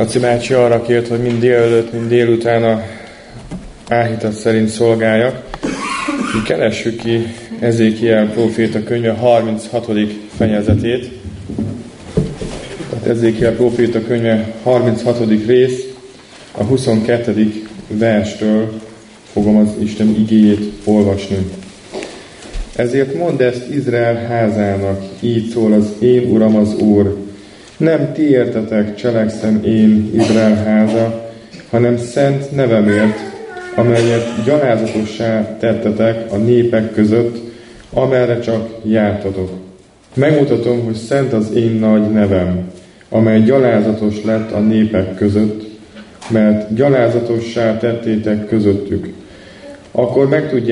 Laci bácsi arra kért, hogy mind délelőtt, mind délután a áhítat szerint szolgáljak. Mi keressük ki Ezékiel próféta könyve 36. fejezetét. Tehát Ezékiel próféta könyve 36. rész, a 22. verstől fogom az Isten igéjét olvasni. Ezért mondd ezt Izrael házának, így szól az én Uram az Úr. Nem ti értetek, cselekszem én, Izrael háza, hanem szent nevemért, amelyet gyalázatossá tettetek a népek között, amerre csak jártatok. Megmutatom, hogy szent az én nagy nevem, amely gyalázatos lett a népek között, mert gyalázatossá tettétek közöttük. Akkor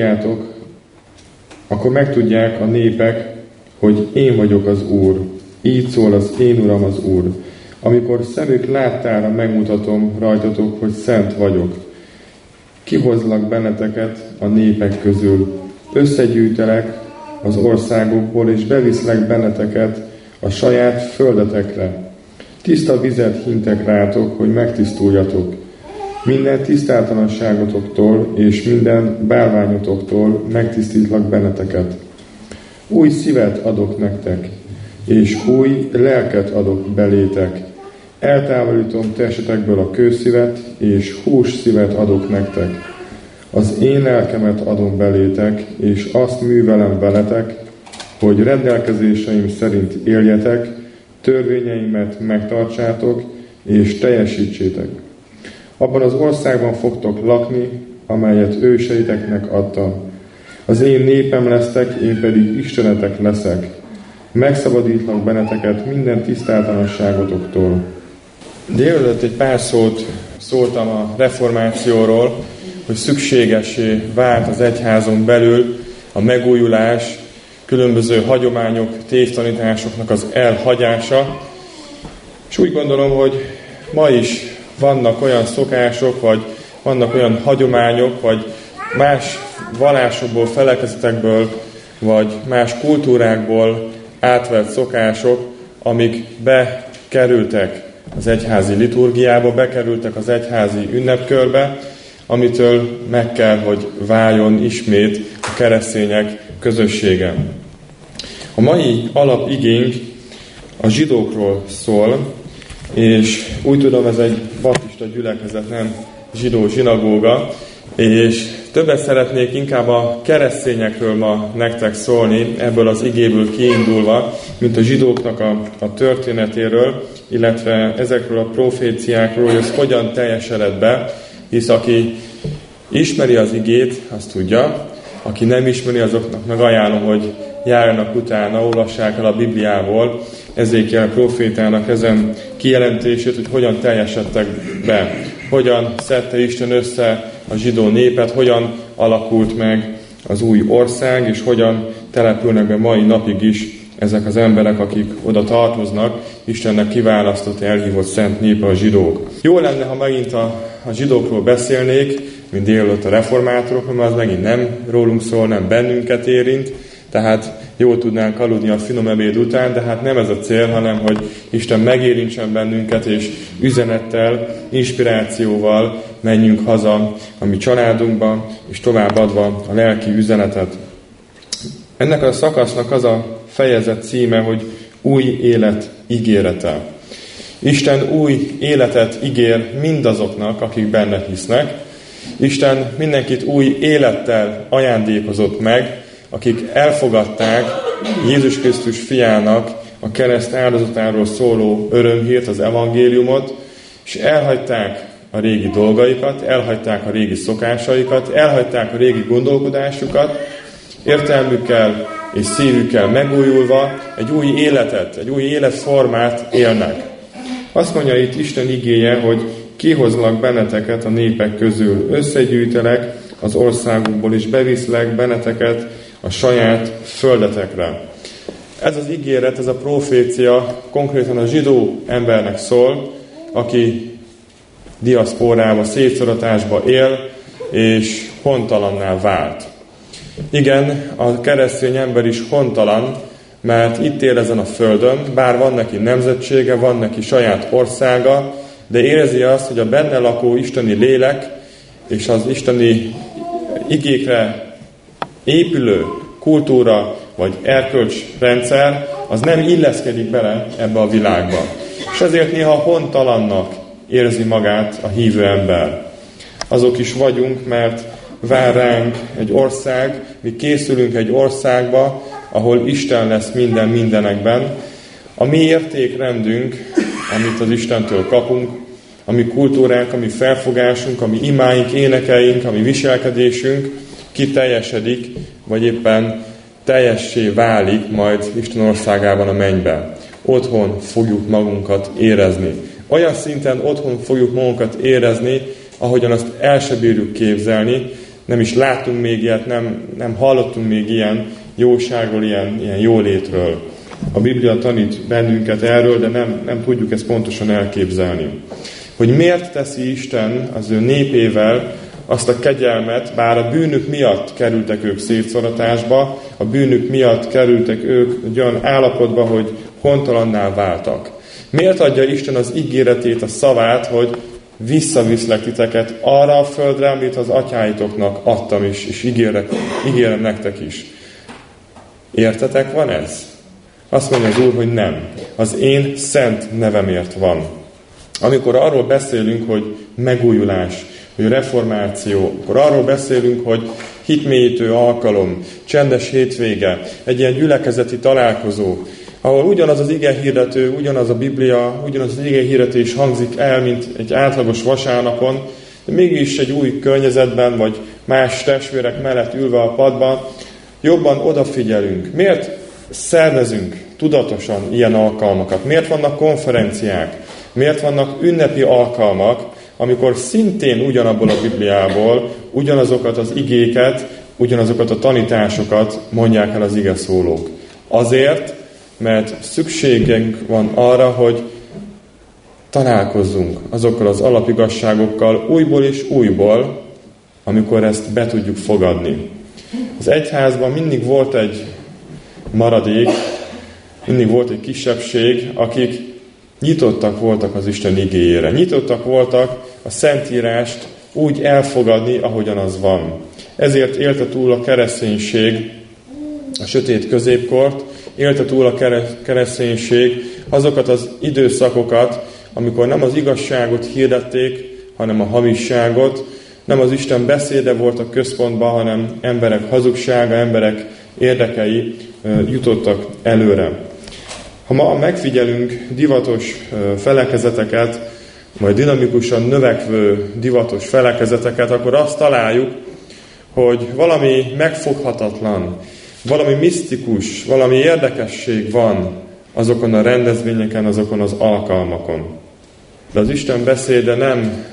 megtudják a népek, hogy én vagyok az Úr. Így szól az én Uram az Úr. Amikor szemük láttára megmutatom rajtatok, hogy szent vagyok. Kihozlak benneteket a népek közül. Összegyűjtelek az országokból, és beviszlek benneteket a saját földetekre. Tiszta vizet hintek rátok, hogy megtisztuljatok. Minden tisztátalanságotoktól és minden bálványotoktól megtisztítlak benneteket. Új szívet adok nektek, és új lelket adok belétek. Eltávolítom testetekből a kőszívet, és hús szívet adok nektek. Az én lelkemet adom belétek, és azt művelem veletek, hogy rendelkezéseim szerint éljetek, törvényeimet megtartsátok, és teljesítsétek. Abban az országban fogtok lakni, amelyet őseiteknek adtam. Az én népem lesztek, én pedig Istenetek leszek. Megszabadítlak benneteket minden tisztátalanságotoktól. Délelőtt egy pár szót szóltam a reformációról, hogy szükségessé vált az egyházon belül a megújulás, különböző hagyományok, tévtanításoknak az elhagyása. És úgy gondolom, hogy ma is vannak olyan szokások, vagy vannak olyan hagyományok, vagy más vallásokból, felekezetekből, vagy más kultúrákból átvett szokások, amik bekerültek az egyházi liturgiába, bekerültek az egyházi ünnepkörbe, amitől meg kell, hogy váljon ismét a keresztények közössége. A mai alapigénk a zsidókról szól, és úgy tudom, ez egy baptista gyülekezet, nem zsidó zsinagóga, és többet szeretnék inkább a keresztényekről ma nektek szólni, ebből az igéből kiindulva, mint a zsidóknak a történetéről, illetve ezekről a proféciákról, hogy ez hogyan teljesedett be, hisz aki ismeri az igét, azt tudja, aki nem ismeri, azoknak meg ajánlom, hogy járjanak utána, olvassák el a Bibliából Ezékiel profétának ezen kijelentését, hogy hogyan teljesedtek be, hogyan szedte Isten össze a zsidó népet, hogyan alakult meg az új ország, és hogyan települnek be mai napig is ezek az emberek, akik oda tartoznak, Istennek kiválasztott, elhívott szent népe a zsidók. Jó lenne, ha megint a zsidókról beszélnék, mint délelőtt a reformátorok, mert az megint nem rólunk szól, nem bennünket érint, tehát jól tudnánk aludni a finom ebéd után, de hát nem ez a cél, hanem hogy Isten megérintsen bennünket, és üzenettel, inspirációval menjünk haza a mi családunkba, és továbbadva a lelki üzenetet. Ennek a szakasznak az a fejezet címe, hogy új élet ígérete. Isten új életet ígér mindazoknak, akik benne hisznek. Isten mindenkit új élettel ajándékozott meg, akik elfogadták Jézus Krisztus fiának a kereszt áldozatáról szóló örömhírt, az evangéliumot, és elhagyták a régi dolgaikat, elhagyták a régi szokásaikat, elhagyták a régi gondolkodásukat, értelmükkel és szívükkel megújulva egy új életet, egy új életformát élnek. Azt mondja itt Isten igéje, hogy kihozlak benneteket a népek közül, összegyűjtelek az országokból, és beviszlek benneteket a saját földetekre. Ez az ígéret, ez a profécia konkrétan a zsidó embernek szól, aki diaszpórába, szétszoratásba él, és hontalanná vált. Igen, a keresztény ember is hontalan, mert itt él ezen a földön, bár van neki nemzetsége, van neki saját országa, de érzi azt, hogy a benne lakó isteni lélek és az isteni igékre épülő kultúra vagy erkölcsrendszer, az nem illeszkedik bele ebbe a világba. És ezért néha hontalannak érzi magát a hívő ember. Azok is vagyunk, mert vár ránk egy ország, mi készülünk egy országba, ahol Isten lesz minden mindenekben. A mi értékrendünk, amit az Istentől kapunk, a mi kultúránk, a mi felfogásunk, a mi imáink, énekeink, a mi viselkedésünk kiteljesedik, vagy éppen teljessé válik majd Isten országában a mennyben. Otthon fogjuk magunkat érezni. Olyan szinten otthon fogjuk magunkat érezni, ahogyan azt el se bírjuk képzelni, nem is látunk még ilyet, nem hallottunk még ilyen jóságról, ilyen jólétről. A Biblia tanít bennünket erről, de nem tudjuk ezt pontosan elképzelni. Hogy miért teszi Isten az ő népével azt a kegyelmet, bár a bűnük miatt kerültek ők szétszoratásba, a bűnük miatt kerültek ők egy olyan állapotba, hogy hontalanná váltak. Miért adja Isten az ígéretét, a szavát, hogy visszaviszlek titeket arra a földre, amit az atyáitoknak adtam is, és ígérem nektek is. Értetek van ez? Azt mondja az Úr, hogy nem. Az én szent nevemért van. Amikor arról beszélünk, hogy megújulás, hogy reformáció, akkor arról beszélünk, hogy hitmélyítő alkalom, csendes hétvége, egy ilyen gyülekezeti találkozó, ahol ugyanaz az igehirdető, ugyanaz a Biblia, ugyanaz az igehirdetés hangzik el, mint egy átlagos vasárnapon, de mégis egy új környezetben, vagy más testvérek mellett ülve a padban, jobban odafigyelünk. Miért szervezünk tudatosan ilyen alkalmakat? Miért vannak konferenciák? Miért vannak ünnepi alkalmak, amikor szintén ugyanabból a Bibliából ugyanazokat az igéket, ugyanazokat a tanításokat mondják el az igeszólók? Azért, mert szükségünk van arra, hogy találkozzunk azokkal az alapigasságokkal újból és újból, amikor ezt be tudjuk fogadni. Az egyházban mindig volt egy maradék, mindig volt egy kisebbség, akik nyitottak voltak az Isten igéjére. Nyitottak voltak a Szentírást úgy elfogadni, ahogyan az van. Ezért élte túl a kereszténység a sötét középkort, élte túl a kereszténység azokat az időszakokat, amikor nem az igazságot hirdették, hanem a hamisságot, nem az Isten beszéde volt a központban, hanem emberek hazugsága, emberek érdekei jutottak előre. Ha ma megfigyelünk divatos felekezeteket, majd dinamikusan növekvő divatos felekezeteket, akkor azt találjuk, hogy valami megfoghatatlan, valami misztikus, valami érdekesség van azokon a rendezvényeken, azokon az alkalmakon. De az Isten beszéde nem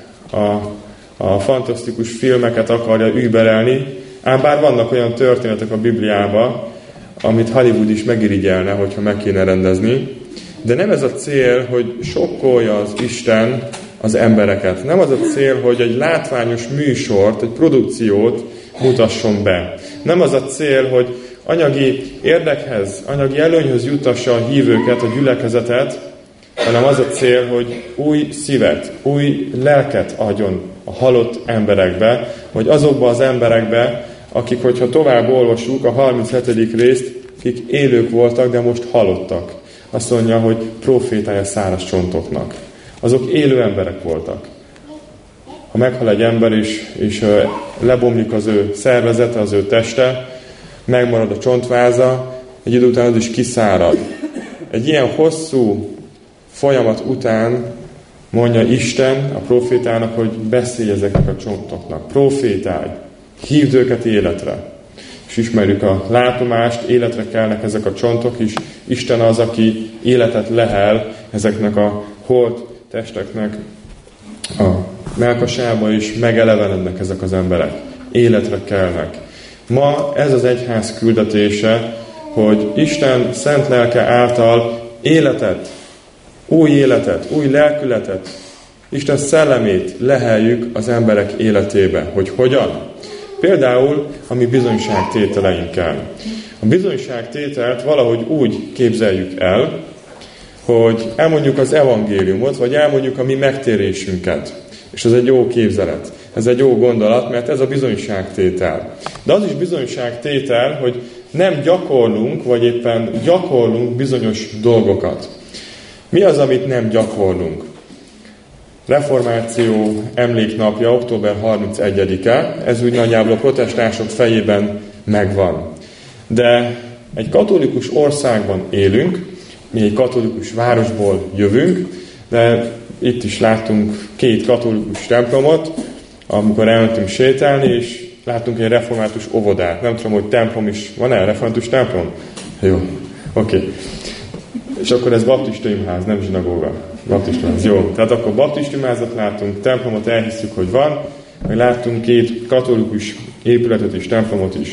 a fantasztikus filmeket akarja überelni, ám bár vannak olyan történetek a Bibliában, amit Hollywood is megirigyelne, hogyha meg kéne rendezni, de nem ez a cél, hogy sokkolja az Isten az embereket. Nem az a cél, hogy egy látványos műsort, egy produkciót mutasson be. Nem az a cél, hogy anyagi érdekhez, anyagi előnyhöz juttassa a hívőket, a gyülekezetet, hanem az a cél, hogy új szívet, új lelket adjon a halott emberekbe, vagy azokba az emberekbe, akik, hogyha tovább olvasjuk a 37. részt, akik élők voltak, de most halottak. Azt mondja, hogy profétája száraz csontoknak. Azok élő emberek voltak. Ha meghal egy ember és lebomlik az ő szervezete, az ő teste, megmarad a csontváza, egy idő után az is kiszárad. Egy ilyen hosszú folyamat után mondja Isten a profétának, hogy beszélj ezeknek a csontoknak. Profétálj, hívd őket életre. És ismerjük a látomást, életre kelnek ezek a csontok is. Isten az, aki életet lehel ezeknek a holt testeknek a mellkasába, és megelevenednek ezek az emberek. Életre kelnek. Ma ez az egyház küldetése, hogy Isten szent lelke által új lelkületet, Isten szellemét leheljük az emberek életébe. Hogy hogyan? Például a mi bizonyságtételeinkkel. A bizonyságtételt valahogy úgy képzeljük el, hogy elmondjuk az evangéliumot, vagy elmondjuk a mi megtérésünket. És ez egy jó képzelet, ez egy jó gondolat, mert ez a bizonyságtétel. De az is bizonyságtétel, hogy nem gyakorlunk, vagy éppen gyakorlunk bizonyos dolgokat. Mi az, amit nem gyakorlunk? Reformáció emléknapja, október 31-e, ez úgy nagyjából a protestánsok fejében megvan. De egy katolikus országban élünk, mi egy katolikus városból jövünk, de itt is láttunk 2 katolikus templomot, amikor elmentünk sétálni, és láttunk egy református óvodát. Nem tudom, hogy templom is van-e, református templom? Jó, oké. És akkor ez baptista imház, nem zsinagóga. Baptista imház, jó. Tehát akkor baptista imházat látunk, templomot elhiszük, hogy van, meg láttunk 2 katolikus épületet és templomot is.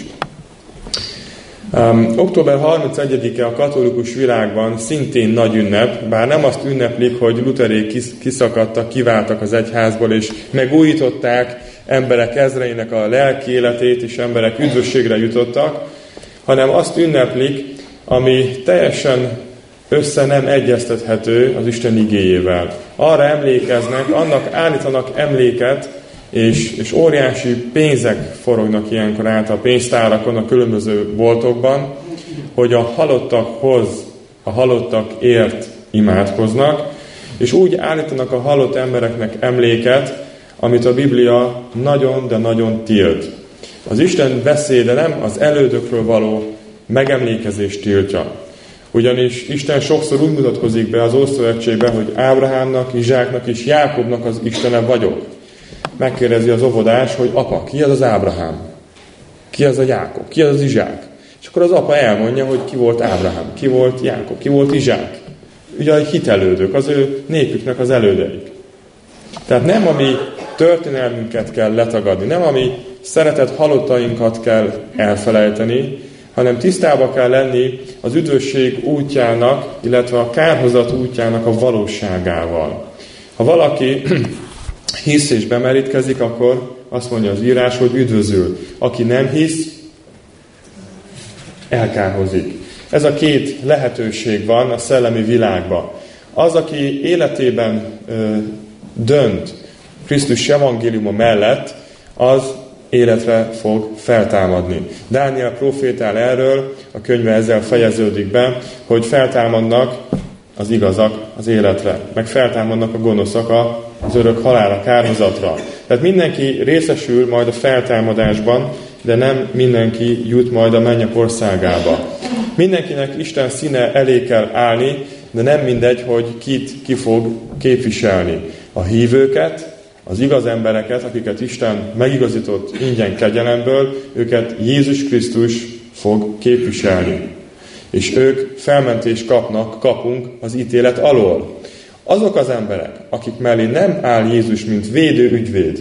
Október 31-e a katolikus világban szintén nagy ünnep, bár nem azt ünneplik, hogy luterék kiszakadtak, kiváltak az egyházból, és megújították emberek ezreinek a lelki életét, és emberek üdvösségre jutottak, hanem azt ünneplik, ami teljesen össze nem egyeztethető az Isten igéjével. Arra emlékeznek, annak állítanak emléket, és óriási pénzek forognak ilyenkor át a pénztárakon, a különböző boltokban, hogy a halottakhoz, a halottakért imádkoznak, és úgy állítanak a halott embereknek emléket, amit a Biblia nagyon, de nagyon tilt. Az Isten beszéde nem az elődökről való megemlékezést tiltja. Ugyanis Isten sokszor úgy mutatkozik be az Ószövetségben, hogy Ábrahámnak, Izsáknak és Jákobnak az Istene vagyok. Megkérdezi az óvodás, hogy apa, ki az Ábrahám? Ki az a Jákob? Ki az az Izsák? És akkor az apa elmondja, hogy ki volt Ábrahám, ki volt Jákob, ki volt Izsák. Ugye a hitelődők, az ő népüknek az elődeik. Tehát nem a mi történelmünket kell letagadni, nem a mi szeretett halottainkat kell elfelejteni, hanem tisztába kell lenni az üdvösség útjának, illetve a kárhozat útjának a valóságával. Ha valaki hisz és bemerítkezik, akkor azt mondja az írás, hogy üdvözül. Aki nem hisz, elkárhozik. Ez a 2 lehetőség van a szellemi világban. Az, aki életében dönt Krisztus evangéliuma mellett, az életre fog feltámadni. Dániel profétál erről, a könyve ezzel fejeződik be, hogy feltámadnak az igazak az életre, meg feltámadnak a gonoszak az örök halálra, kárhozatra. Tehát mindenki részesül majd a feltámadásban, de nem mindenki jut majd a mennyek országába. Mindenkinek Isten színe elé kell állni, de nem mindegy, hogy kit ki fog képviselni. A hívőket, az igaz embereket, akiket Isten megigazított ingyen kegyelemből, őket Jézus Krisztus fog képviselni. És ők felmentést kapunk az ítélet alól. Azok az emberek, akik mellé nem áll Jézus, mint védő ügyvéd,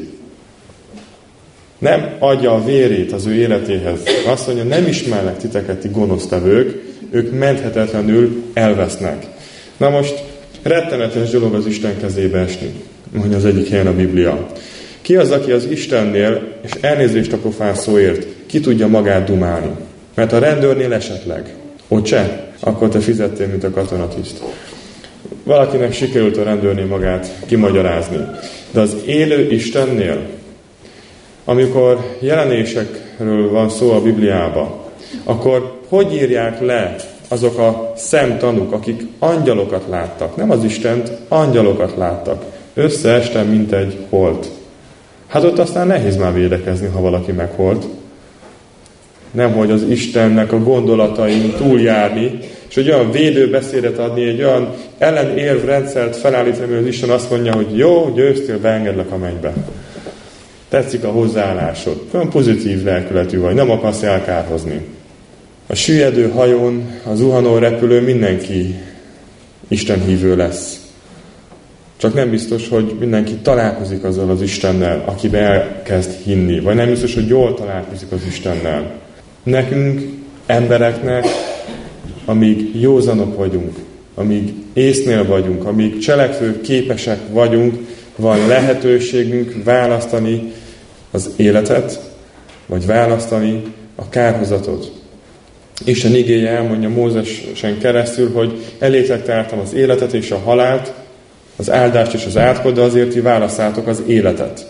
nem adja a vérét az ő életéhez, azt mondja, nem ismernek titeket, ti gonosztevők, ők menthetetlenül elvesznek. Na most rettenetes dolog az Isten kezébe esni, mondja az egyik helyen a Biblia. Ki az, aki az Istennél, és elnézést a profán szóért, ki tudja magát dumálni? Mert a rendőrnél esetleg, ott se, akkor te fizettél, mint a katonatiszt. Valakinek sikerült a rendőrnél magát kimagyarázni. De az élő Istennél, amikor jelenésekről van szó a Bibliában, akkor hogy írják le azok a szemtanúk, akik angyalokat láttak? Nem az Istent, angyalokat láttak. Összeestem, mint egy holt. Hát ott aztán nehéz már védekezni, ha valaki meghalt. Nemhogy az Istennek a gondolatain túljárni, és egy olyan védőbeszédet adni, egy olyan ellenérvrendszert felállítani, hogy az Isten azt mondja, hogy jó, győztél, beengedlek a mennybe. Tetszik a hozzáállásod. Olyan pozitív lelkületű vagy, nem akarsz elkárhozni. A süllyedő hajón, a zuhanó repülő mindenki Isten hívő lesz. Csak nem biztos, hogy mindenki találkozik azzal az Istennel, akibe elkezd hinni. Vagy nem biztos, hogy jól találkozik az Istennel. Nekünk, embereknek, amíg józanok vagyunk, amíg észnél vagyunk, amíg cselekvő képesek vagyunk, van lehetőségünk választani az életet, vagy választani a kárhozatot. Isten igéje elmondja Mózesen keresztül, hogy elétek tártam az életet és a halált, az áldást és az átkot, de azért ti válasszátok az életet.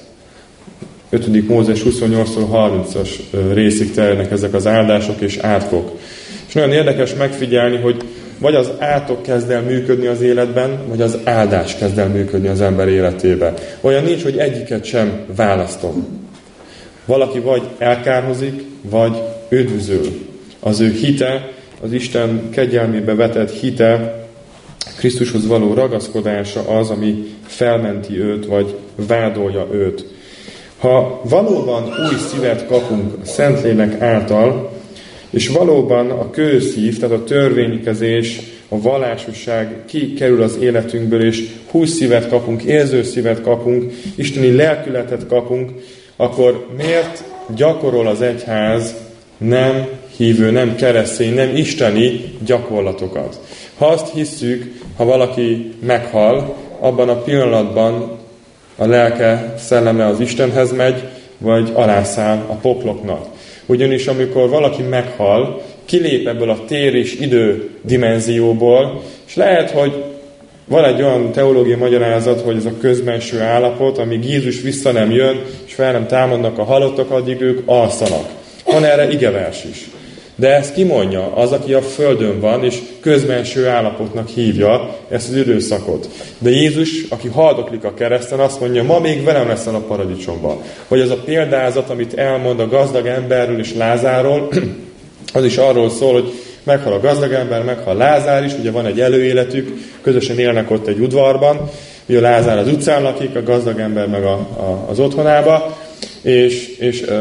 5. Mózes 28-30-as részig terjednek ezek az áldások és átkok. És nagyon érdekes megfigyelni, hogy vagy az átok kezd el működni az életben, vagy az áldás kezd el működni az ember életében. Olyan nincs, hogy egyiket sem választom. Valaki vagy elkárhozik, vagy üdvözül. Az ő hite, az Isten kegyelmébe vetett hite, Krisztushoz való ragaszkodása az, ami felmenti őt, vagy vádolja őt. Ha valóban új szívet kapunk a Szentlélek által, és valóban a kőszív, tehát a törvénykezés, a vallásosság kikerül az életünkből, és hús szívet kapunk, érző szívet kapunk, isteni lelkületet kapunk, akkor miért gyakorol az egyház nem hívő, nem keresztény, nem isteni gyakorlatokat? Ha azt hisszük, ha valaki meghal, abban a pillanatban a lelke, szelleme az Istenhez megy, vagy alászáll a pokloknak. Ugyanis amikor valaki meghal, kilép ebből a tér és idő dimenzióból, és lehet, hogy van egy olyan teológiai magyarázat, hogy ez a közbenső állapot, amíg Jézus vissza nem jön, és fel nem támadnak a halottak, addig ők alszanak. Van erre igevers is. De ezt kimondja az, aki a földön van, és közbenső állapotnak hívja ezt az időszakot. De Jézus, aki haldoklik a kereszten, azt mondja, ma még velem leszel a paradicsomban. Hogy az a példázat, amit elmond a gazdag emberről és Lázáról, az is arról szól, hogy meghal a gazdag ember, meghal Lázár is, ugye van egy előéletük, közösen élnek ott egy udvarban, ugye Lázár az utcán lakik, a gazdag ember meg az otthonába, és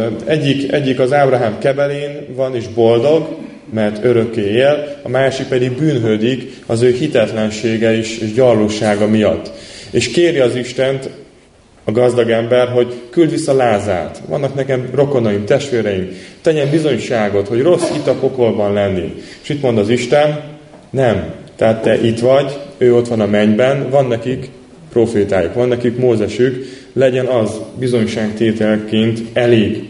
egyik az Ábrahám kebelén van és boldog, mert örökké él, a másik pedig bűnhődik az ő hitetlensége és gyarlósága miatt. És kéri az Istent, a gazdag ember, hogy küld vissza Lázárt. Vannak nekem rokonaim, testvéreim, tegyen bizonyságot, hogy rossz itt a pokolban lenni. És itt mond az Isten, nem. Tehát te itt vagy, ő ott van a mennyben, van nekik profétájuk, van nekik Mózesük, legyen az bizonyságtételként elég.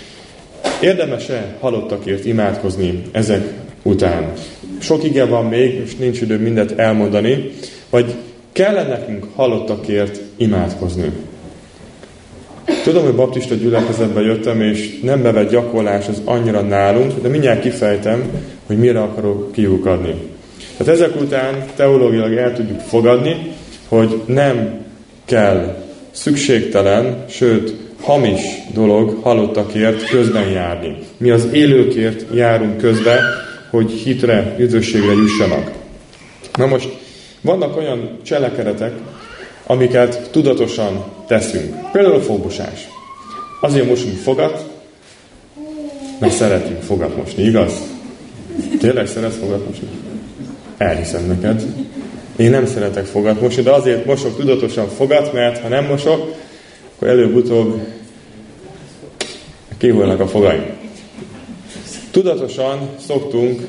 Érdemes-e halottakért imádkozni ezek után? Sok ige van még, és nincs idő mindet elmondani, vagy kellene nekünk halottakért imádkozni? Tudom, hogy baptista gyülekezetbe jöttem, és nem bevett gyakorlás az annyira nálunk, de mindjárt kifejtem, hogy mire akarok kiukadni. Tehát ezek után teológiailag el tudjuk fogadni, hogy nem kell szükségtelen, sőt, hamis dolog halottakért közben járni. Mi az élőkért járunk közbe, hogy hitre, üdvösségre jussanak. Na most, vannak olyan cselekedetek, amiket tudatosan teszünk. Például a fogmosás. Azért mosunk fogat, mert szeretünk fogat mosni, igaz? Tényleg szeretsz fogat mosni? Elhiszem neked. Én nem szeretek fogat mosni, de azért mosok tudatosan fogat, mert ha nem mosok, akkor előbb-utóbb kihullanak a fogaim. Tudatosan szoktunk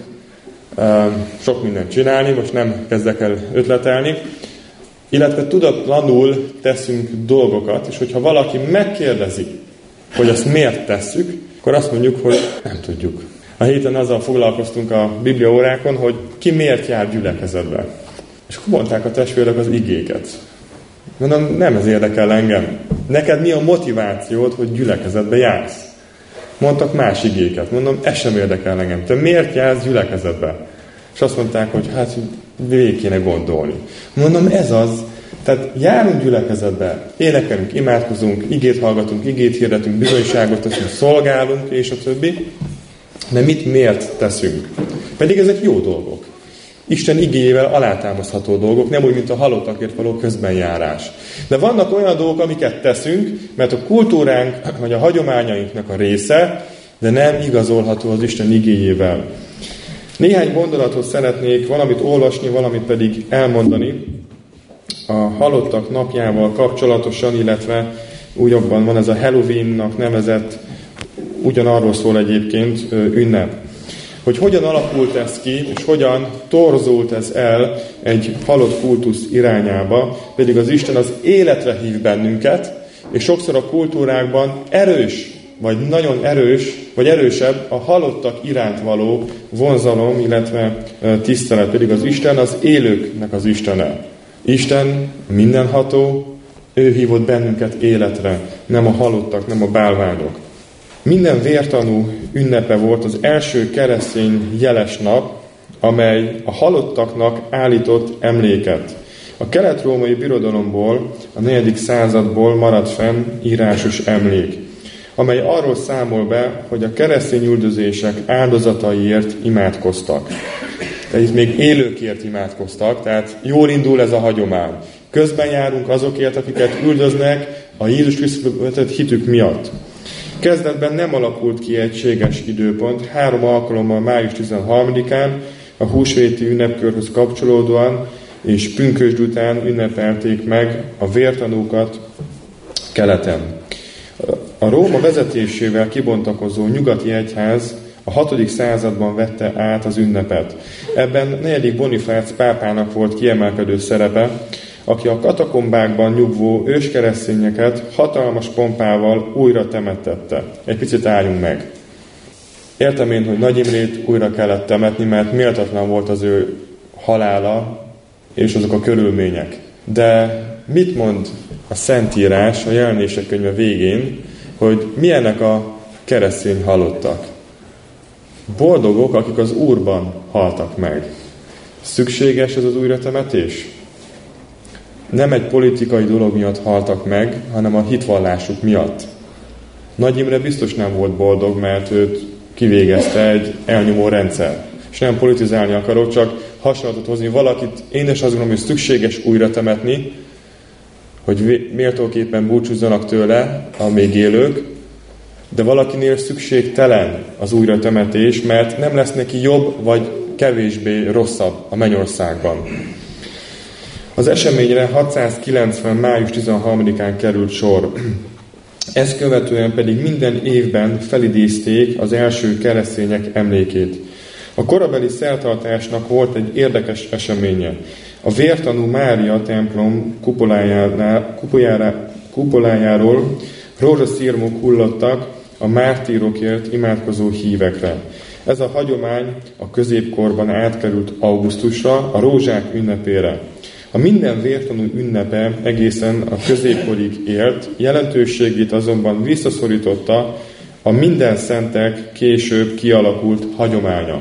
sok mindent csinálni, most nem kezdek el ötletelni, illetve tudatlanul teszünk dolgokat, és hogyha valaki megkérdezi, hogy azt miért tesszük, akkor azt mondjuk, hogy nem tudjuk. A héten azzal foglalkoztunk a Biblia órákon, hogy ki miért jár gyülekezetbe. És akkor mondták a testvérek az igéket. Mondom, nem ez érdekel engem. Neked mi a motivációd, hogy gyülekezetbe jársz? Mondtak más igéket. Mondom, ez sem érdekel engem. Te miért jársz gyülekezetbe? És azt mondták, hogy hát végig kéne gondolni. Mondom, ez az. Tehát járunk gyülekezetbe, énekelünk, imádkozunk, igét hallgatunk, igét hirdetünk, bizonyságot teszünk, szolgálunk, és a többi. De miért teszünk? Pedig ezek jó dolgok. Isten igéjével alátámasztható dolgok, nem úgy, mint a halottakért való közbenjárás. De vannak olyan dolgok, amiket teszünk, mert a kultúránk, vagy a hagyományainknak a része, de nem igazolható az Isten igéjével. Néhány gondolatot szeretnék valamit olvasni, valamit pedig elmondani a halottak napjával kapcsolatosan, illetve újabban van ez a Halloweennak nevezett, ugyanarról szól egyébként ünnep. Hogy hogyan alakult ez ki, és hogyan torzult ez el egy halott kultusz irányába, pedig az Isten az életre hív bennünket, és sokszor a kultúrákban erős vagy nagyon erős, vagy erősebb a halottak iránt való vonzalom, illetve tisztelet, pedig az Isten az élőknek az Istene. Isten mindenható, ő hívott bennünket életre, nem a halottak, nem a bálványok. Minden vértanú ünnepe volt az első keresztény jeles nap, amely a halottaknak állított emléket. A kelet-római birodalomból, a 4. századból maradt fenn írásos emlék, amely arról számol be, hogy a keresztény üldözések áldozataiért imádkoztak. Tehát itt még élőkért imádkoztak, tehát jól indul ez a hagyomány. Közben járunk azokért, akiket üldöznek a Jézus Krisztusba vetett hitük miatt. Kezdetben nem alakult ki egységes időpont, 3 alkalommal május 13-án, a húsvéti ünnepkörhöz kapcsolódóan és pünkösd után ünnepelték meg a vértanúkat keleten. A Róma vezetésével kibontakozó nyugati egyház a 6. században vette át az ünnepet. Ebben 4. Bonifác pápának volt kiemelkedő szerepe, aki a katakombákban nyugvó őskeresztényeket hatalmas pompával újra temetette. Egy picit álljunk meg. Értem én, hogy Nagy Imrét újra kellett temetni, mert méltatlan volt az ő halála és azok a körülmények. De mit mond a Szentírás a Jelenések könyve végén, hogy milyenek a keresztény halottak? Boldogok, akik az Úrban haltak meg. Szükséges ez az újratemetés? Nem egy politikai dolog miatt haltak meg, hanem a hitvallásuk miatt. Nagy Imre biztos nem volt boldog, mert őt kivégezte egy elnyomó rendszer. És nem politizálni akarok, csak hasonlatot hozni valakit. Én is azt gondolom, hogy szükséges újra temetni, hogy méltóképpen búcsúzzanak tőle a még élők, de valakinél szükségtelen az újratemetés, mert nem lesz neki jobb vagy kevésbé rosszabb a mennyországban. Az eseményre 690. május 13-án került sor. Ezt követően pedig minden évben felidézték az első keresztények emlékét. A korabeli szertartásnak volt egy érdekes eseménye. A vértanú Mária templom kupolájáról rózsaszirmok hullottak a mártírokért imádkozó hívekre. Ez a hagyomány a középkorban átkerült augusztusra, a rózsák ünnepére. A minden vértanú ünnepe egészen a középkorig élt, jelentőségét azonban visszaszorította a minden szentek később kialakult hagyománya.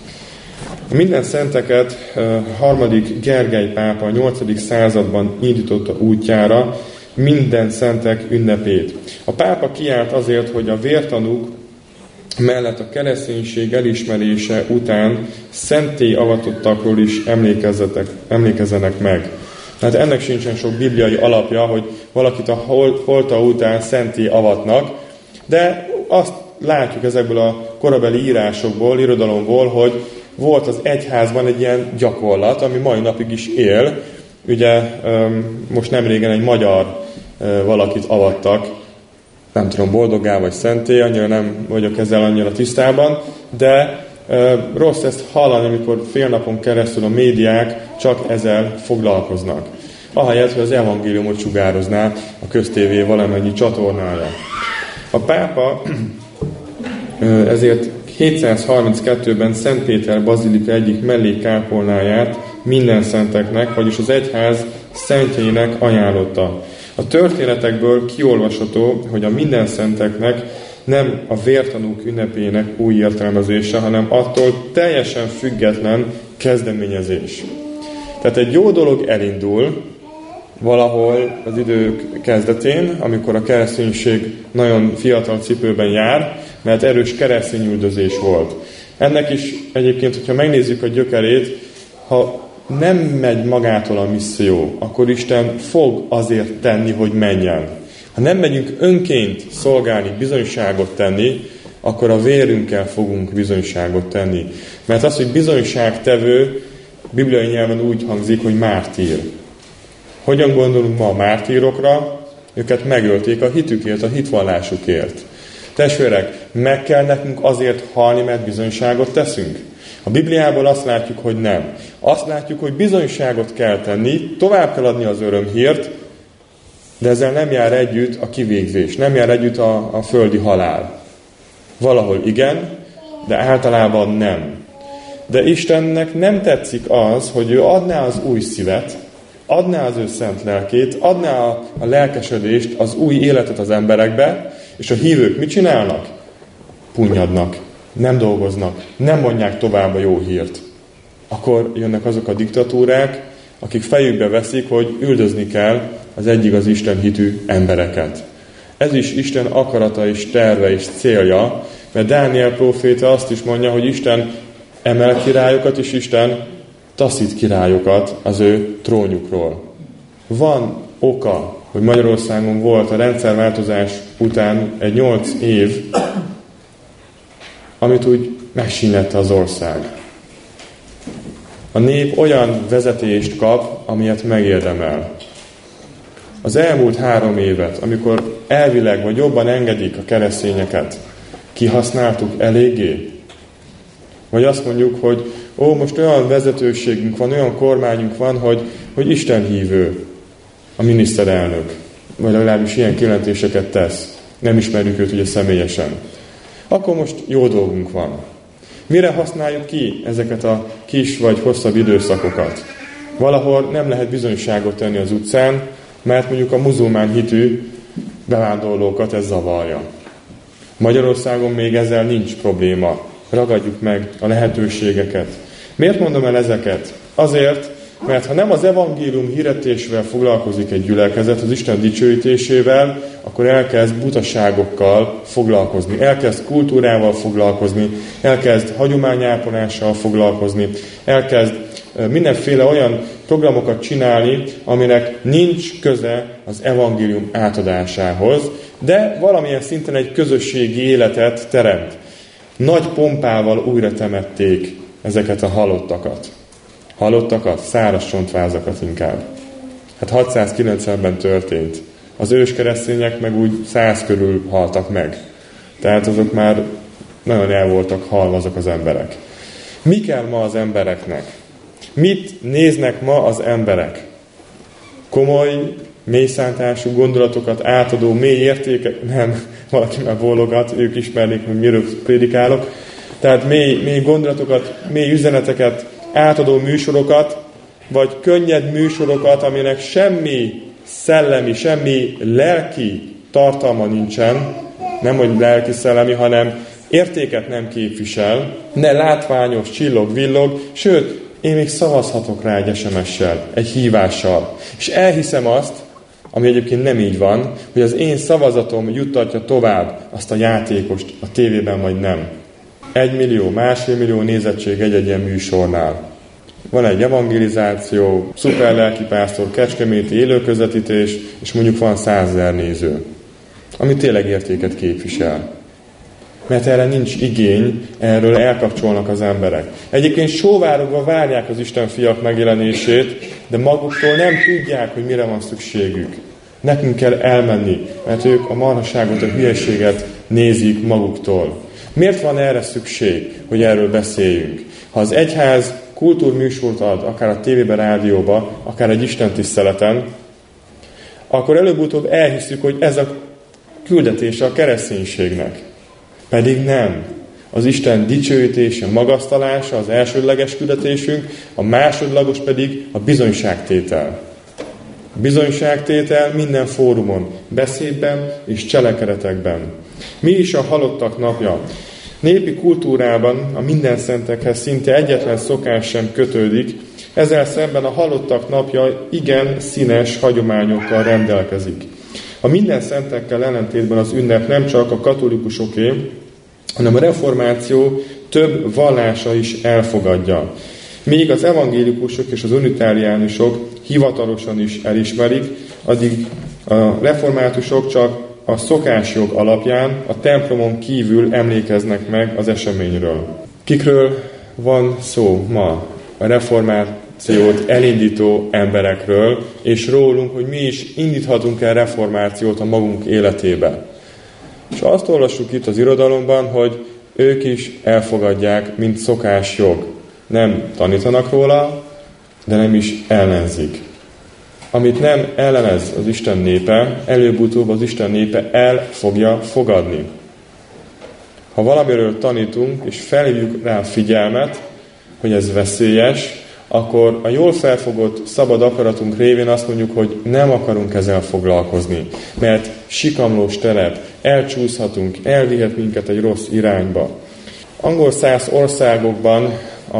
A minden szenteket 3. Gergely pápa a 8. században indította útjára minden szentek ünnepét. A pápa kiállt azért, hogy a vértanúk mellett a kereszténység elismerése után szentté avatottakról is emlékezzenek meg. Tehát ennek sincsen sok bibliai alapja, hogy valakit a holta után szentté avatnak, de azt látjuk ezekből a korabeli írásokból, irodalomból, hogy volt az egyházban egy ilyen gyakorlat, ami mai napig is él. Ugye most nemrégen egy magyar valakit avattak, nem tudom, boldoggá vagy szenté, annyira nem vagyok ezzel annyira tisztában, de rossz ezt hallani, amikor fél napon keresztül a médiák csak ezzel foglalkoznak. Ahelyett, hogy az evangéliumot sugározná a köztévé valamennyi csatornája. A pápa ezért 732-ben Szent Péter bazilika egyik mellékkápolnáját minden szenteknek, vagyis az egyház szentjeinek ajánlotta. A történetekből kiolvasható, hogy a minden szenteknek nem a vértanúk ünnepének új értelmezése, hanem attól teljesen független kezdeményezés. Tehát egy jó dolog elindul valahol az idők kezdetén, amikor a kereszténység nagyon fiatal cipőben jár, mert erős keresztényüldözés volt. Ennek is egyébként, hogyha megnézzük a gyökerét, ha nem megy magától a misszió, akkor Isten fog azért tenni, hogy menjen. Ha nem megyünk önként szolgálni, bizonyságot tenni, akkor a vérünkkel fogunk bizonyságot tenni. Mert az, hogy bizonyságtevő, bibliai nyelven úgy hangzik, hogy mártír. Hogyan gondolunk ma a mártírokra? Őket megölték a hitükért, a hitvallásukért. Testvérek, meg kell nekünk azért halni, mert bizonyságot teszünk? A Bibliából azt látjuk, hogy nem. Azt látjuk, hogy bizonyságot kell tenni, tovább kell adni az örömhírt, De ezzel nem jár együtt a kivégzés, nem jár együtt a földi halál. Valahol igen, de általában nem. De Istennek nem tetszik az, hogy ő adná az új szívet, adná az ő szent lelkét, adná a lelkesedést, az új életet az emberekbe, és a hívők mit csinálnak? Punnyadnak, nem dolgoznak, nem mondják tovább a jó hírt. Akkor jönnek azok a diktatúrák, akik fejükbe veszik, hogy üldözni kell az egyik az Isten hitű embereket. Ez is Isten akarata és terve és célja, mert Dániel próféta azt is mondja, hogy Isten emel királyokat, és Isten taszít királyokat az ő trónjukról. Van oka, hogy Magyarországon volt a rendszerváltozás után egy 8 év, amit úgy megsínlette az ország. A nép olyan vezetést kap, amilyet megérdemel. Az elmúlt 3 évet, amikor elvileg vagy jobban engedik a keresztényeket, kihasználtuk eléggé? Vagy azt mondjuk, hogy most olyan vezetőségünk van, olyan kormányunk van, hogy Isten hívő a miniszterelnök, vagy legalábbis ilyen kijelentéseket tesz. Nem ismerjük őt ugye személyesen. Akkor most jó dolgunk van. Mire használjuk ki ezeket a kis vagy hosszabb időszakokat? Valahol nem lehet bizonyságot tenni az utcán, mert mondjuk a muzulmán hitű bevándorlókat ez zavarja. Magyarországon még ezzel nincs probléma. Ragadjuk meg a lehetőségeket. Miért mondom el ezeket? Azért, mert ha nem az evangélium hirdetésvel foglalkozik egy gyülekezet, az Isten dicsőítésével, akkor elkezd butaságokkal foglalkozni, elkezd kultúrával foglalkozni, elkezd hagyományápolással foglalkozni, elkezd mindenféle olyan programokat csinálni, aminek nincs köze az evangélium átadásához, de valamilyen szinten egy közösségi életet teremt. Nagy pompával újra temették ezeket a halottakat. Halottakat? Száraz csontvázakat inkább. Hát 690-ben történt. Az őskeresztények meg úgy 100 körül haltak meg. Tehát azok már nagyon el voltak halva azok az emberek. Mi kell ma az embereknek? Mit néznek ma az emberek? Komoly, mélyszántású gondolatokat átadó, mély értékek? Nem, valaki már bólogat, ők ismernék, hogy miről prédikálok. Tehát mély gondolatokat, mély üzeneteket, átadó műsorokat, vagy könnyed műsorokat, aminek semmi szellemi, semmi lelki tartalma nincsen, nem hogy lelki-szellemi, hanem értéket nem képvisel, ne látványos, csillog-villog, sőt, én még szavazhatok rá egy SMS-sel, egy hívással. És elhiszem azt, ami egyébként nem így van, hogy az én szavazatom juttatja tovább azt a játékost a tévében, vagy nem. 1 millió, 1,5 millió nézettség egy ilyen műsornál. Van egy evangelizáció, szuper lelkipásztor, kecskeméti élőközvetítés, és mondjuk van 100 000 néző, ami tényleg értéket képvisel. Mert erre nincs igény, erről elkapcsolnak az emberek. Egyébként sóvárogva várják az Isten fiak megjelenését, de maguktól nem tudják, hogy mire van szükségük. Nekünk kell elmenni, mert ők a marhaságot, a hülyeséget nézik maguktól. Miért van erre szükség, hogy erről beszéljünk? Ha az egyház kultúrműsort ad, akár a tévében, rádióba, akár egy istentiszteleten, akkor előbb-utóbb elhiszük, hogy ez a küldetése a kereszténységnek. Pedig nem. Az Isten dicsőítése, magasztalása az elsődleges küldetésünk, a másodlagos pedig a bizonyságtétel. A bizonyságtétel minden fórumon, beszédben és cselekedetekben. Mi is a halottak napja? Népi kultúrában a minden szentekhez szinte egyetlen szokás sem kötődik, ezzel szemben a halottak napja igen színes hagyományokkal rendelkezik. A minden szentekkel ellentétben az ünnep nem csak a katolikusoké, hanem a reformáció több vallása is elfogadja. Míg az evangélikusok és az unitáriánusok hivatalosan is elismerik, addig a reformátusok csak a szokásjog alapján a templomon kívül emlékeznek meg az eseményről. Kikről van szó ma? A reformációt elindító emberekről, és rólunk, hogy mi is indíthatunk el reformációt a magunk életébe. És azt olvassuk itt az irodalomban, hogy ők is elfogadják, mint szokásjog. Nem tanítanak róla, de nem is ellenzik. amit nem ellenez az Isten népe, előbb-utóbb az Isten népe el fogja fogadni. Ha valamiről tanítunk, és felhívjuk rá a figyelmet, hogy ez veszélyes, akkor a jól felfogott, szabad akaratunk révén azt mondjuk, hogy nem akarunk ezzel foglalkozni, mert sikamlós terep, elcsúszhatunk, elvihet minket egy rossz irányba. Angol száz országokban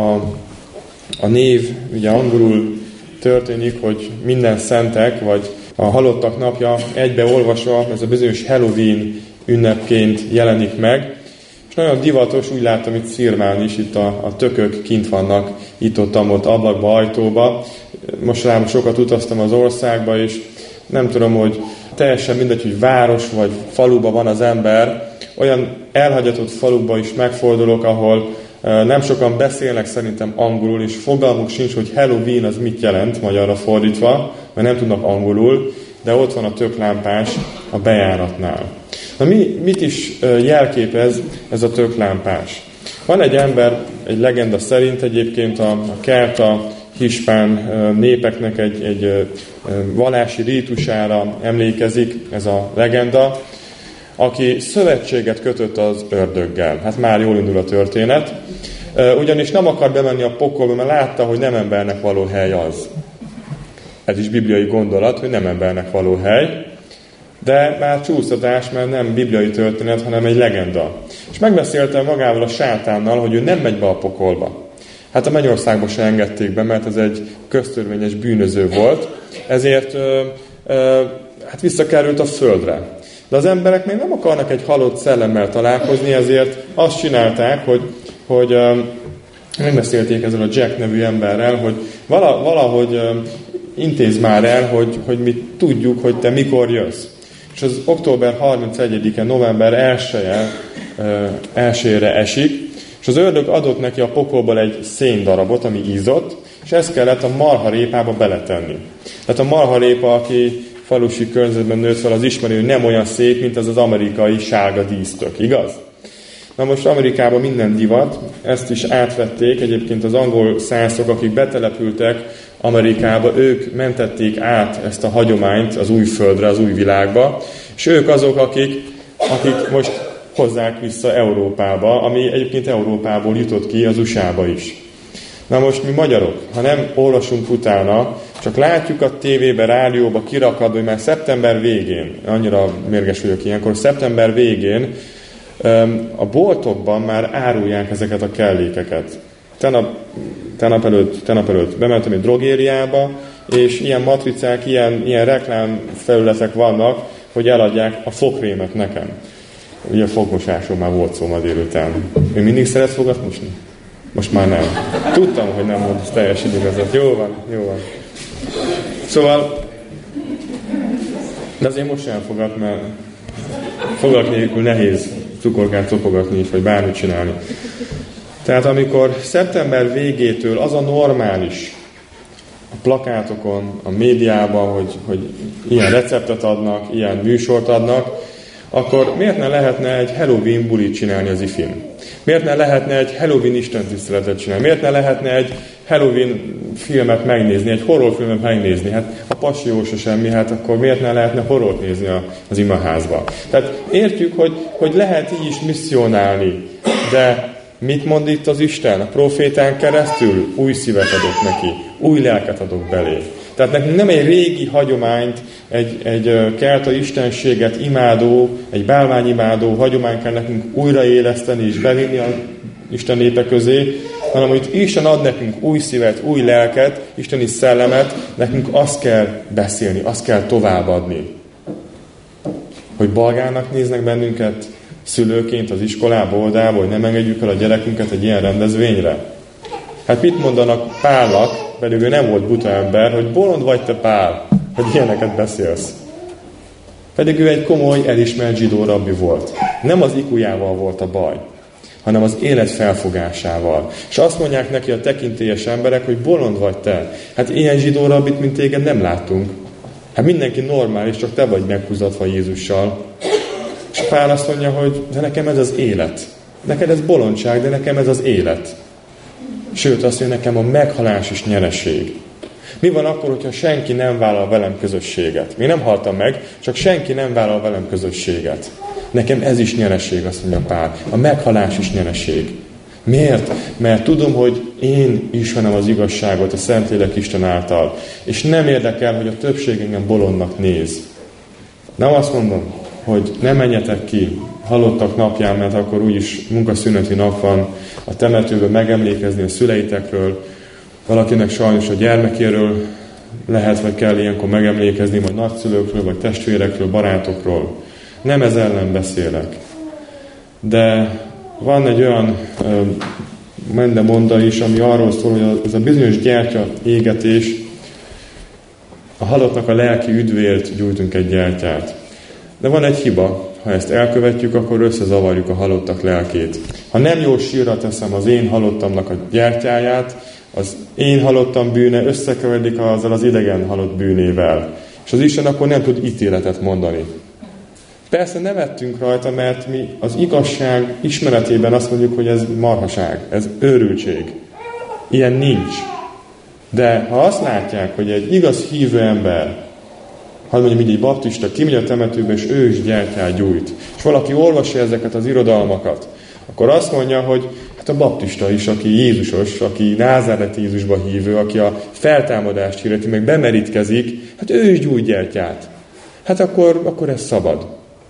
a név, ugye angolul történik, hogy minden szentek, vagy a halottak napja egybeolvasva, ez a bizonyos Halloween ünnepként jelenik meg, és nagyon divatos, úgy láttam itt Szirmán is, itt a tökök kint vannak, itt-ott, ablakba, ajtóba. Most rám sokat utaztam az országba, és nem tudom, hogy teljesen mindegy, hogy város vagy faluba van az ember, olyan elhagyatott faluba is megfordulok, ahol nem sokan beszélnek szerintem angolul, és fogalmuk sincs, hogy Halloween az mit jelent, magyarra fordítva, mert nem tudnak angolul, de ott van a töklámpás a bejáratnál. Na mit is jelképez ez a töklámpás? Van egy ember, egy legenda szerint egyébként a kelta hispán népeknek egy vallási rítusára emlékezik ez a legenda, aki szövetséget kötött az ördöggel. Hát már jól indul a történet. Ugyanis nem akar bemenni a pokolba, mert látta, hogy nem embernek való hely az. Ez is bibliai gondolat, hogy nem embernek való hely. De már csúsztatás, mert nem bibliai történet, hanem egy legenda. És megbeszéltem magával a sátánnal, hogy ő nem megy be a pokolba. Hát a Mennyországba se engedték be, mert ez egy köztörvényes bűnöző volt. Ezért hát visszakerült a földre. De az emberek még nem akarnak egy halott szellemmel találkozni, ezért azt csinálták, hogy megbeszélték ezzel a Jack nevű emberrel, hogy valahogy intéz már el, hogy mi tudjuk, hogy te mikor jössz. És az október 31-e, november 1-ére esik, és az ördög adott neki a pokolból egy széndarabot, ami ízott, és ezt kellett a marharépába beletenni. Tehát a marharépa, aki falusi környezetben nőtt fel, az ismeri, hogy nem olyan szép, mint ez az amerikai sárga dísztök, igaz? Na most Amerikában minden divat, ezt is átvették, egyébként az angol szászok, akik betelepültek Amerikába, ők mentették át ezt a hagyományt az új földre, az új világba, és ők azok, akik most hozzák vissza Európába, ami egyébként Európából jutott ki az USA-ba is. Na most mi magyarok, ha nem olvasunk utána, csak látjuk a tévébe, rádióba kirakadva, hogy már szeptember végén, annyira mérges vagyok ilyenkor, szeptember végén a boltokban már árulják ezeket a kellékeket. Tegnap előtt bementem egy drogériába, és ilyen matricák, ilyen reklámfelületek vannak, hogy eladják a fogkrémet nekem. Ugye a fogmosásról már volt szó ma délután. Ő mindig szeret fogat mosni? Most már nem. Tudtam, hogy nem volt, ez teljesen igazat. Jó van. Szóval, de azért most sem fogat, mert fogak nélkül nehéz cukorkát copogatni, vagy bármit csinálni. Tehát amikor szeptember végétől az a normális a plakátokon, a médiában, hogy ilyen receptet adnak, ilyen műsort adnak, akkor miért ne lehetne egy Halloween bulit csinálni az ifin? Miért ne lehetne egy Halloween istentiszteletet csinálni? Miért ne lehetne egy Halloween filmet megnézni, egy horrorfilmet megnézni? Hát a Passió se semmi, hát akkor miért ne lehetne horrort nézni az imaházba? Tehát értjük, hogy lehet így is misszionálni, de mit mond itt az Isten? A profétán keresztül új szívet adok neki, új lelket adok belé. Tehát nekünk nem egy régi hagyományt, egy kelta istenséget imádó, egy bálványimádó hagyományt kell nekünk újraéleszteni és bevinni az Isten népe közé, hanem hogy Isten ad nekünk új szívet, új lelket, isteni szellemet, nekünk azt kell beszélni, azt kell továbbadni. Hogy balgának néznek bennünket szülőként az iskolába, oldába, hogy nem engedjük el a gyerekünket egy ilyen rendezvényre. Hát mit mondanak Pálnak, pedig ő nem volt buta ember, hogy bolond vagy te Pál, hogy ilyeneket beszélsz. Pedig ő egy komoly, elismert zsidó rabbi volt. Nem az ikujával volt a baj, hanem az élet felfogásával. És azt mondják neki a tekintélyes emberek, hogy bolond vagy te. Hát ilyen zsidó rabbit, mint téged nem láttunk. Hát mindenki normális, csak te vagy meghúzatva Jézussal. És Pál azt mondja, hogy de nekem ez az élet. Neked ez bolondság, de nekem ez az élet. Sőt, azt mondja, nekem a meghalás is nyereség. Mi van akkor, hogyha senki nem vállal velem közösséget? Még nem haltam meg, csak senki nem vállal velem közösséget. Nekem ez is nyereség, azt mondja Pál. A meghalás is nyereség. Miért? Mert tudom, hogy én ismerem az igazságot a Szentlélek Isten által. És nem érdekel, hogy a többség engem bolondnak néz. Nem azt mondom, hogy ne menjetek ki halottak napján, mert akkor úgyis munkaszüneti nap van a temetőben megemlékezni a szüleitekről, valakinek sajnos a gyermekéről lehet, vagy kell ilyenkor megemlékezni, vagy nagyszülőkről, vagy testvérekről, barátokról. Nem ez ellen beszélek. De van egy olyan mendemonda is, ami arról szól, hogy ez a bizonyos gyertya égetés, a halottnak a lelki üdvéért gyújtunk egy gyertyát. De van egy hiba, ha ezt elkövetjük, akkor összezavarjuk a halottak lelkét. Ha nem jó sírra teszem az én halottamnak a gyertyáját, az én halottam bűne összekeveredik azzal az idegen halott bűnével. És az Isten akkor nem tud ítéletet mondani. Persze nevettünk rajta, mert mi az igazság ismeretében azt mondjuk, hogy ez marhaság, ez őrültség. Ilyen nincs. De ha azt látják, hogy egy igaz hívő ember, hadd mondjam így, egy baptista kimegy a temetőbe, és ő is gyertyát gyújt, és valaki olvassa ezeket az irodalmakat, akkor azt mondja, hogy hát a baptista is, aki Jézusos, aki Názáreti Jézusba hívő, aki a feltámadást hirdeti, meg bemerítkezik, hát ő is gyújt gyertyát. Hát akkor ez szabad.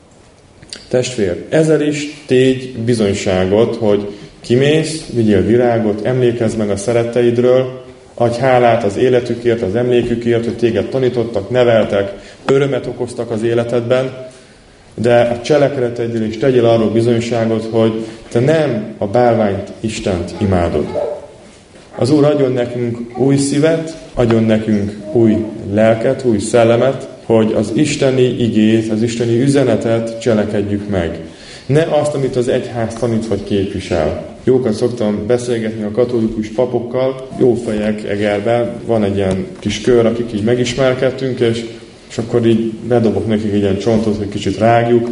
Testvér, ezzel is tégy bizonyságot, hogy kimész, vigyél virágot, emlékezz meg a szeretteidről, adj hálát az életükért, az emlékükért, hogy téged tanítottak, neveltek, örömet okoztak az életedben, de a cselekedeteiddel is tegyél arról bizonyságot, hogy te nem a bálványt, Istent imádod. Az Úr adjon nekünk új szívet, adjon nekünk új lelket, új szellemet, hogy az isteni igét, az isteni üzenetet cselekedjük meg. Ne azt, amit az egyház tanít vagy képvisel. Jókat szoktam beszélgetni a katolikus papokkal, jó fejek Egerben, van egy ilyen kis kör, akik így megismerkedtünk, és akkor így bedobok nekik egy ilyen csontot, hogy kicsit rágjuk,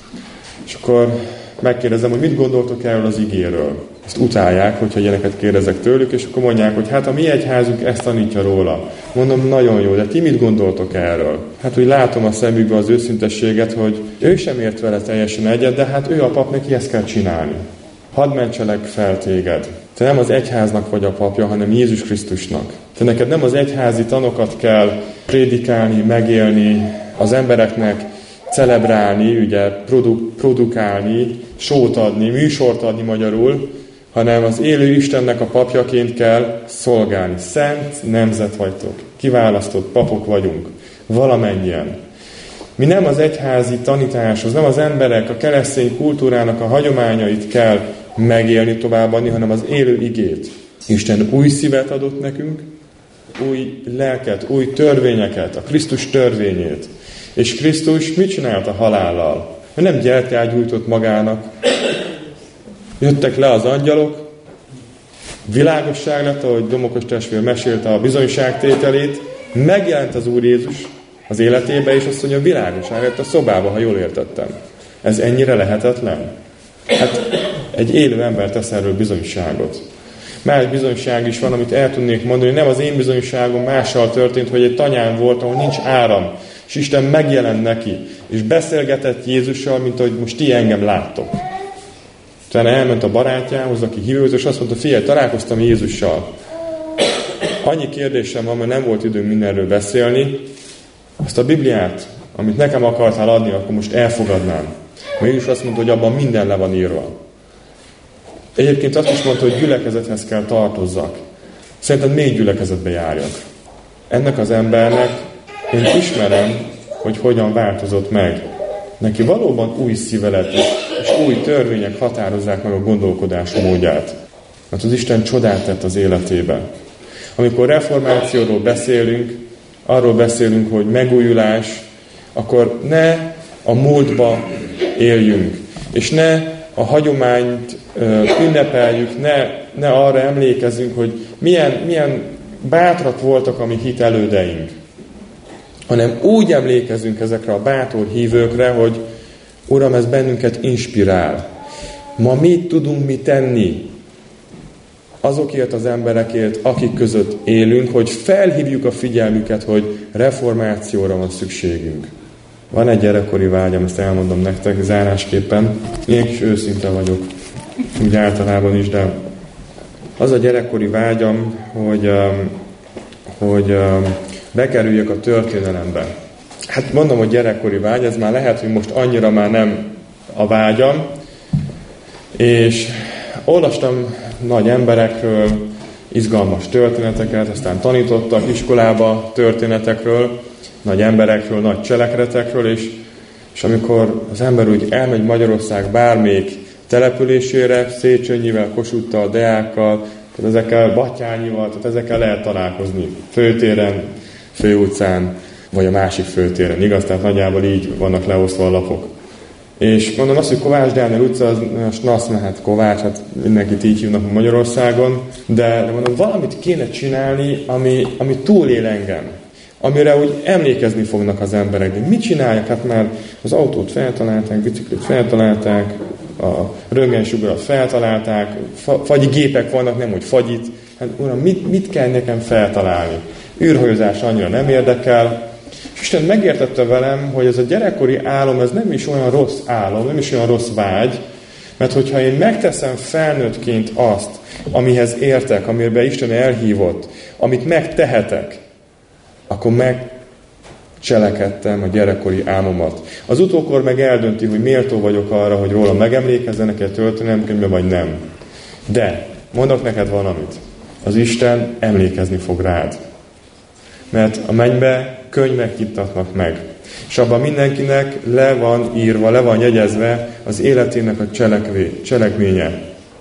és akkor megkérdezem, hogy mit gondoltok erről az igéről. Ezt utálják, hogyha ilyeneket kérdezek tőlük, és akkor mondják, hogy hát a mi egyházunk ezt tanítja róla. Mondom, nagyon jó, de ti mit gondoltok erről? Hát, hogy látom a szemükbe az őszintességet, hogy ő sem ért vele teljesen egyet, de hát ő a pap, neki ezt kell csinálni. Hadd mentselek fel téged. Te nem az egyháznak vagy a papja, hanem Jézus Krisztusnak. Te neked nem az egyházi tanokat kell prédikálni, megélni, az embereknek celebrálni, ugye produkálni, sót adni, műsort adni magyarul, hanem az élő Istennek a papjaként kell szolgálni. Szent nemzet vagytok. Kiválasztott papok vagyunk. Valamennyien. Mi nem az egyházi tanításhoz, nem az emberek, a keresztény kultúrának a hagyományait kell megélni, továbbadni, hanem az élő igét. Isten új szívet adott nekünk, új lelket, új törvényeket, a Krisztus törvényét. És Krisztus mit csinált a halállal? Nem gyertyát gyújtott magának. Jöttek le az angyalok, világosság lett, ahogy Domokos testvér mesélte a bizonyságtételét, megjelent az Úr Jézus az életébe, és azt mondja, világosság lett a szobába, ha jól értettem. Ez ennyire lehetetlen? Hát egy élő ember tesz erről bizonyságot. Más bizonyság is van, amit el tudnék mondani, nem az én bizonyságom mással történt, hogy egy tanyán volt, ahol nincs áram, és Isten megjelent neki, és beszélgetett Jézussal, mint ahogy most ti engem láttok. Utána elment a barátjához, aki hívő, és azt mondta, figyelj, találkoztam Jézussal. Annyi kérdésem van, mert nem volt időm mindenről beszélni. Azt a Bibliát, amit nekem akartál adni, akkor most elfogadnám. Mert Jézus azt mondta, hogy abban minden le van írva. Egyébként azt is mondta, hogy gyülekezethez kell tartozzak. Szerintem még gyülekezetbe járjak. Ennek az embernek én ismerem, hogy hogyan változott meg. Neki valóban új szíve lett, és új törvények határozzák meg a gondolkodás módját. Mert az Isten csodát tett az életébe. Amikor reformációról beszélünk, arról beszélünk, hogy megújulás, akkor ne a múltba éljünk, és ne a hagyományt ünnepeljük, ne arra emlékezzünk, hogy milyen bátrak voltak a mi hitelődeink, hanem úgy emlékezünk ezekre a bátor hívőkre, hogy Uram, ez bennünket inspirál. Ma mit tudunk mi tenni? azokért az emberekért, akik között élünk, hogy felhívjuk a figyelmüket, hogy reformációra van szükségünk. Van egy gyerekkori vágyam, ezt elmondom nektek zárásképpen. Én is őszinte vagyok, úgy általában is, de az a gyerekkori vágyam, hogy bekerüljek a történelembe. Hát mondom, hogy gyerekkori vágy, ez már lehet, hogy most annyira már nem a vágyam, és olvastam nagy emberekről, izgalmas történeteket, aztán tanítottak iskolába történetekről, nagy emberekről, nagy cselekedetekről, és amikor az ember úgy elmegy Magyarország bármelyik településére, Széchenyivel, Kossuthtal, Deákkal, tehát ezekkel Batthyányival, tehát ezekkel lehet találkozni. Főtéren, főutcán, vagy a másik főtéren, igaz? Tehát nagyjából így vannak leosztva a lapok. És mondom azt, hogy Kovács Dániel utca, az most mehet Kovács, hát mindenkit így hívnak Magyarországon, de mondom, valamit kéne csinálni, ami túlél engem, amire úgy emlékezni fognak az emberek. De mit csinálják? Hát már az autót feltalálták, biciklit feltalálták, a röntgensugarat feltalálták, fagyi gépek vannak, nem hogy fagyit. Hát uram, mit kell nekem feltalálni? Űrhajózás annyira nem érdekel. És Isten megértette velem, hogy ez a gyerekkori álom, ez nem is olyan rossz álom, nem is olyan rossz vágy, mert hogyha én megteszem felnőttként azt, amihez értek, amiben Isten elhívott, amit megtehetek, akkor megcselekedtem a gyerekkori álmomat. Az utókor meg eldönti, hogy méltó vagyok arra, hogy róla megemlékezzenek egy történelemkönyvben, vagy nem. De mondok neked valamit. Az Isten emlékezni fog rád. Mert a mennybe könyvek nyittatnak meg. És abban mindenkinek le van írva, le van jegyezve az életének a cselekménye.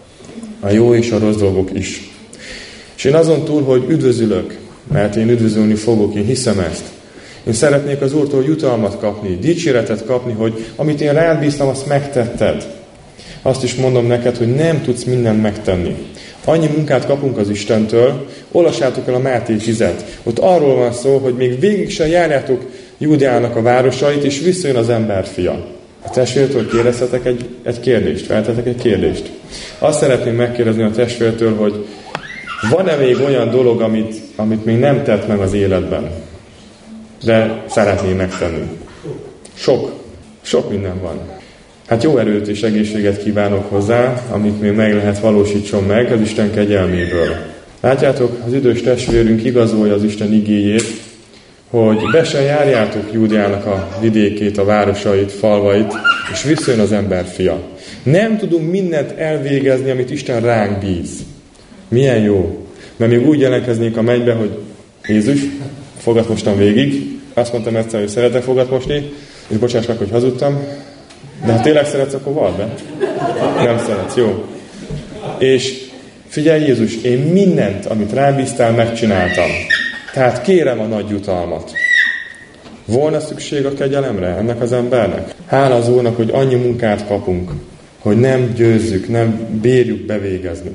A jó és a rossz dolgok is. És én azon túl, hogy üdvözülök, mert én üdvözölni fogok, én hiszem ezt. Én szeretnék az Úrtól jutalmat kapni, dicséretet kapni, hogy amit én rád bíztam, azt megtetted. Azt is mondom neked, hogy nem tudsz mindent megtenni. Annyi munkát kapunk az Istentől, olvassátok el a Máté 10-et. Ott arról van szó, hogy még végig sem járjátok Júdeának a városait, és visszajön az emberfia. A testvértől kérdezhetek egy kérdést, feltetek egy kérdést. Azt szeretném megkérdezni a testvértől, hogy van-e még olyan dolog, amit még nem tett meg az életben, de szeretném megtenni? Sok minden van. Hát jó erőt és egészséget kívánok hozzá, amit még meg lehet valósítson meg az Isten kegyelméből. Látjátok, az idős testvérünk igazolja az Isten igéjét, hogy be se járjátok Júdeának a vidékét, a városait, falvait, és visszajön az emberfia. Nem tudunk mindent elvégezni, amit Isten ránk bíz. Milyen jó. Mert még úgy jelentkeznénk a mennybe, hogy Jézus, fogat mostam végig. Azt mondtam egyszer, hogy szeretek fogat mosni, és bocsáss meg, hogy hazudtam. De ha tényleg szeretsz, akkor vald be. Nem szeretsz, jó. És figyelj Jézus, én mindent, amit rám bíztál, megcsináltam. Tehát kérem a nagy jutalmat. Volna szükség a kegyelemre ennek az embernek? Hála az Úrnak, hogy annyi munkát kapunk, hogy nem győzzük, nem bírjuk bevégezni.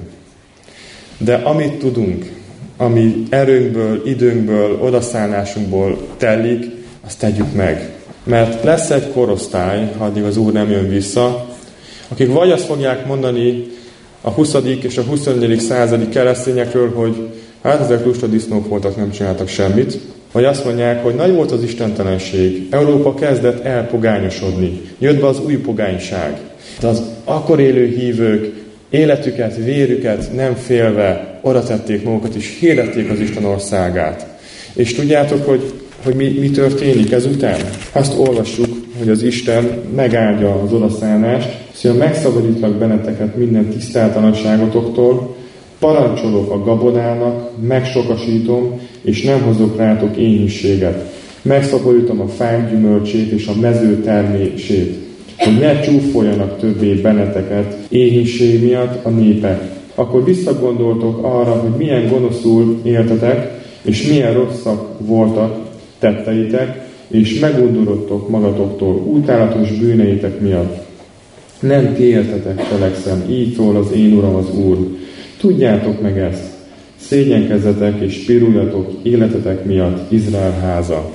De amit tudunk, ami erőnkből, időnkből, odaszállnásunkból telik, azt tegyük meg. Mert lesz egy korosztály, addig az Úr nem jön vissza, akik vagy azt fogják mondani a 20. és a 21. századi keresztényekről, hogy hát ezek lusta disznók voltak, nem csináltak semmit, vagy azt mondják, hogy nagy volt az istentelenség, Európa kezdett elpogányosodni, jött be az új pogányság. De az akkor élő hívők életüket, vérüket nem félve oda tették magukat, és hirdették az Isten országát. És tudjátok, hogy mi történik ezután? Azt olvassuk, hogy az Isten megáldja az odaszállást, szóval megszabadítlak benneteket minden tisztátalanságotoktól, parancsolok a gabonának, megsokasítom, és nem hozok rátok éhínséget. Megszabadítom a fák gyümölcsét és a mező termését, hogy ne csúfoljanak többé benneteket éhínség miatt a népek. Akkor visszagondoltok arra, hogy milyen gonoszul éltetek, és milyen rosszak voltak tetteitek, és megundorodtok magatoktól utálatos bűneitek miatt. Nem ti éltetek, cselekszem, így szól az én Uram az Úr. Tudjátok meg ezt, szégyenkezzetek és piruljatok életetek miatt, Izrael háza.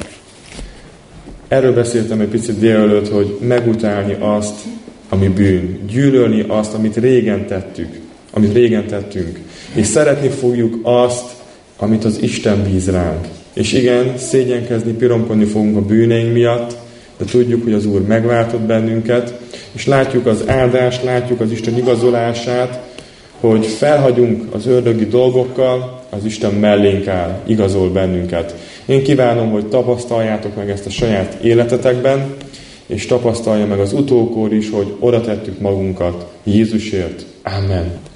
Erről beszéltem egy picit délelőtt, hogy megutálni azt, ami bűn. Gyűlölni azt, amit régen tettük. amit régen tettünk. És szeretni fogjuk azt, amit az Isten bíz ránk. És igen, szégyenkezni, piromkodni fogunk a bűneink miatt, de tudjuk, hogy az Úr megváltott bennünket, és látjuk az áldást, látjuk az Isten igazolását, hogy felhagyunk az ördögi dolgokkal, az Isten mellénk áll, igazol bennünket. Én kívánom, hogy tapasztaljátok meg ezt a saját életetekben, és tapasztalja meg az utókor is, hogy oda tettük magunkat Jézusért. Amen.